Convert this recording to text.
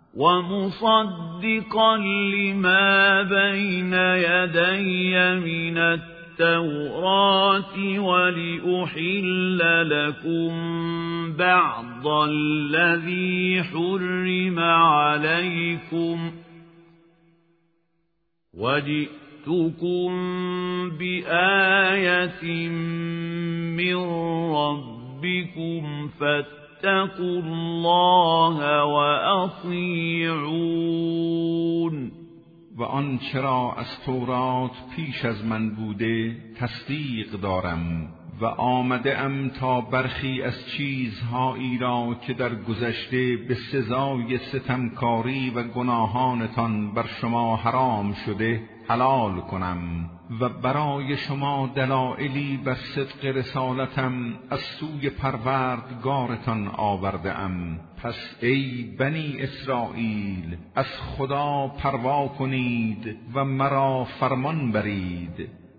ومصدقا لما بين يدي من التوراة ولأحل لكم بعض الذي حرم عليكم وجئتكم بآية من ربكم فاتقوا الله وأطیعون. و آنچه را از تورات پیش از من بوده تصدیق دارم و آمده ام تا برخی از چیزهایی را که در گذشته به سزای ستمکاری و گناهانتان بر شما حرام شده حلال کنم و برای شما دلایلی بر صدق رسالتم از سوی پروردگارتان آورده ام. پس ای بنی اسرائیل از خدا پروا کنید و مرا فرمان برید